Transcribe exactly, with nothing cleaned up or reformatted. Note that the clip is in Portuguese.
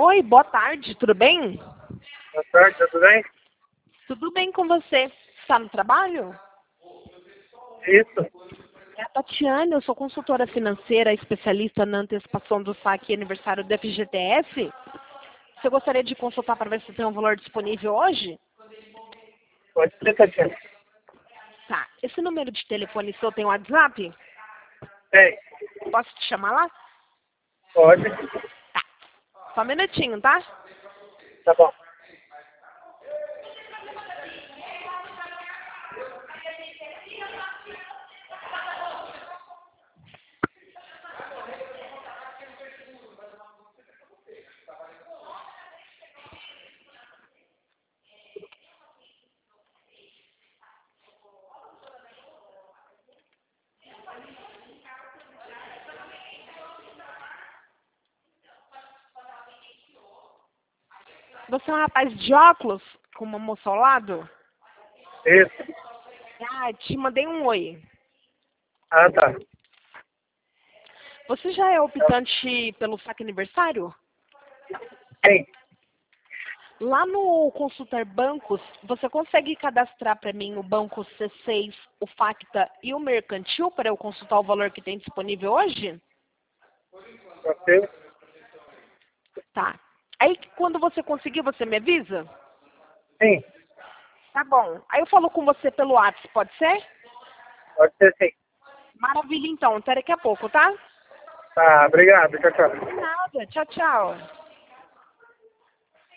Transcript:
Oi, boa tarde, tudo bem? Boa tarde, tudo bem? Tudo bem com você? Está no trabalho? Isso, É a Tatiana, eu sou consultora financeira, especialista na antecipação do saque e aniversário do F G T S. Você gostaria de consultar para ver se tem um valor disponível hoje? pode ser, Tatiana. Tá. Esse número de telefone seu tem WhatsApp? Tem, Posso te chamar lá? pode. Tá. Só um minutinho, tá? Tá bom. Você é um rapaz de óculos com uma moça ao lado? Isso. Ah, te mandei um oi. Ah, tá. Você já é optante pelo saque aniversário? Tem. Lá no Consultar Bancos, você consegue cadastrar para mim o Banco C seis, o Facta e o Mercantil para eu consultar o valor que tem disponível hoje? Pode ser? Tá. Aí quando você conseguir, você me avisa? Sim, Tá bom. Aí eu falo com você pelo WhatsApp, pode ser? pode ser sim. Maravilha então, até daqui a pouco, tá? Tá, obrigado. Tchau, tchau. De nada. Tchau, tchau.